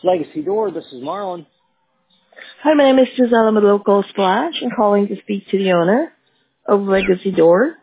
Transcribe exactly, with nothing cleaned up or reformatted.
Legacy Door, this is Marlon. Hi, my name is Giselle. I'm a local splash. I'm calling to speak to the owner of Legacy Door.